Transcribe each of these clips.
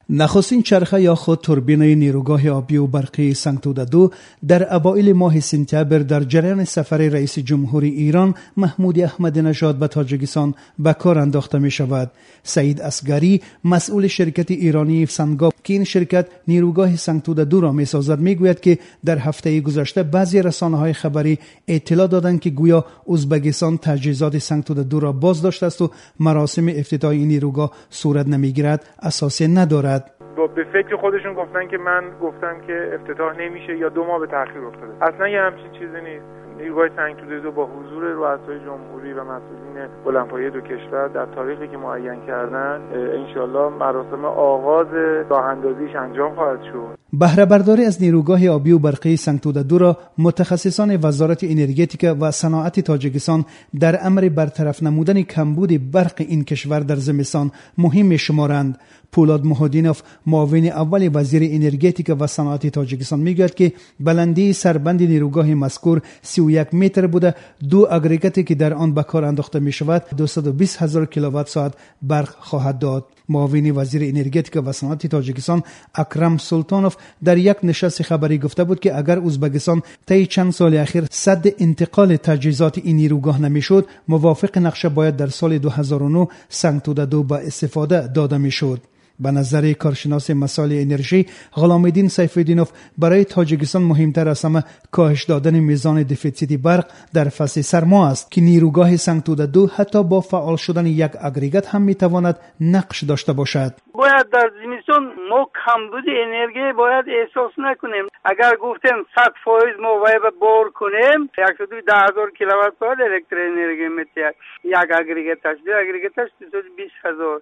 نخستین چرخه یا خود توربینه نیروگاه آبی و برقی سنگتوده 2 در اوایل ماه سپتامبر در جریان سفر رئیس جمهور ایران محمود احمدی نژاد به تاجیکستان به کار انداخته می شود. سعید اصغری مسئول شرکت ایرانی سنگاب که این شرکت نیروگاه سنگتوده 2 را می سازد می گوید که در هفته گذشته بعضی رسانه‌های خبری اطلاع دادند که گویا ازبکستان تجهیزات سنگتوده 2 را بازداشت است و مراسم افتتاح این نیروگاه صورت نمیگیرد، اساسی ندارد. به فکر خودشون گفتن که من گفتم که افتتاح نمیشه یا 2 ماه به تأخیر افتاده. اصلا یه همچین چیزی نیست. نیروگاه سنگتوده 2 با حضور رؤسای جمهوری و مسئولین بلندپایه دو کشور در تاریخی که معین کردن انشالله مراسم آغاز راه‌اندازیش انجام خواهد شد. بهره برداری از نیروگاه آبی و برقی سنگتوده 2 را متخصصان وزارت انرژتیک و صنعت تاجیکستان در امر برطرف نمودن کمبود برق این کشور در زمستان مهم می‌شمارند. پولاد محمدینوف معاون اول وزیر انرژتیک و صنعت تاجیکستان میگوید که بلندی سربند نیروگاه مذکور 31 متر بوده. 2 اگریگاتی که در آن به کار انداخته می شود 220,000 کیلووات ساعت برق خواهد داد. معاون وزیر انرژتیک و صنعت تاجیکستان اکرم سلطانوف در یک نشست خبری گفته بود که اگر ازبکستان طی چند سال اخیر سد انتقال تجهیزات این نیروگاه نمیشد، موافق نقشه باید در سال 2009 سنگتوده 2 به استفاده داده میشد. به نظر کارشناس مسائل انرژی غلامالدین سیفالدینوف برای تاجیکستان مهمتر از همه کاهش دادن میزان دفیسیت برق در فصل سرما است که نیروگاه سنگتوده 2 حتی با فعال شدن یک اگریگات هم میتواند نقش داشته باشد. باید در زمستان ما کمبود انرژی باید احساس نکنیم. اگر گفتیم 100% ما باید بار کنیم 110,000 کیلووات ساعت الکتریک انرژی میتونه یک اگریگاتش، 2 اگریگاتش 220,000.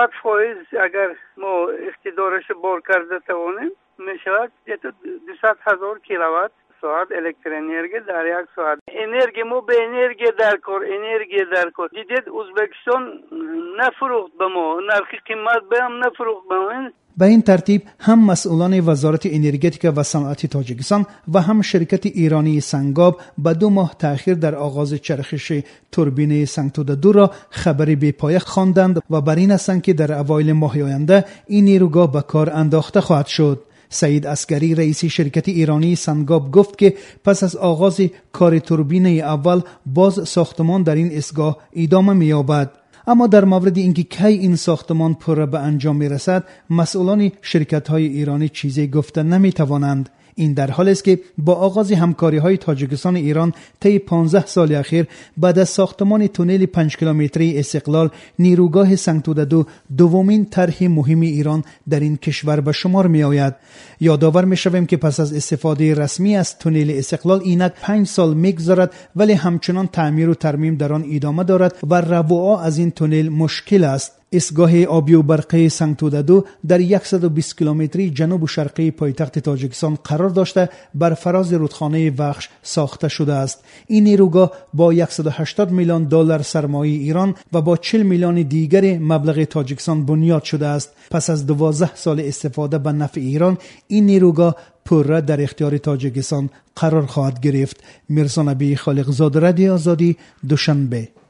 90% اگر ما اقتدارش بار کرده توانیم میشود 200,000 کیلووات ساعت الکتریک انرژی در یک ساعت. انرژی ما به انرژی در کار دیدید ازبکستان نفروخت به ما، نرخ قیمت به هم نفروخت به ما. به این ترتیب هم مسئولان وزارت انرژتیک و صنعت تاجیکستان و هم شرکت ایرانی سنگاب به 2 ماه تأخیر در آغاز چرخش توربینه سنگتوده 2 را خبری بی‌پایه خواندند و بر این هستند که در اوایل ماه آینده این نیروگاه به کار انداخته خواهد شد. سعید اصغری رئیس شرکت ایرانی سنگاب گفت که پس از آغاز کار توربینه اول باز ساختمان در این ایستگاه ادامه می‌یابد. اما در مورد اینکه کی این ساختمان پره به انجام میرسد مسئولان شرکت‌های ایرانی چیزی گفته نمی‌توانند. این در حالی است که با آغاز همکاری‌های تاجیکستان ایران طی 15 سال اخیر بعد از ساختمان تونل 5 کیلومتری استقلال نیروگاه سنگتوده 2 دومین طرح مهم ایران در این کشور به شمار می‌آید. یادآور می‌شویم که پس از استفاده رسمی از تونل استقلال اینک 5 سال می‌گذرد ولی همچنان تعمیر و ترمیم در آن ادامه دارد و ربوعا از این تونل مشکل است. ایستگاه آبی و برقی سنگتوده 2 در 120 کیلومتری جنوب و شرقی پایتخت تاجیکستان قرار داشته بر فراز رودخانه وخش ساخته شده است. این نیروگاه با 180 میلیون دلار سرمایه ایران و با 40 میلیون دیگر مبلغ تاجیکستان بنیاد شده است. پس از 12 سال استفاده به نفع ایران این نیروگاه پره در اختیار تاجیکستان قرار خواهد گرفت. میرزا نبی خالقزاده، رادیو آزادی، دوشنبه.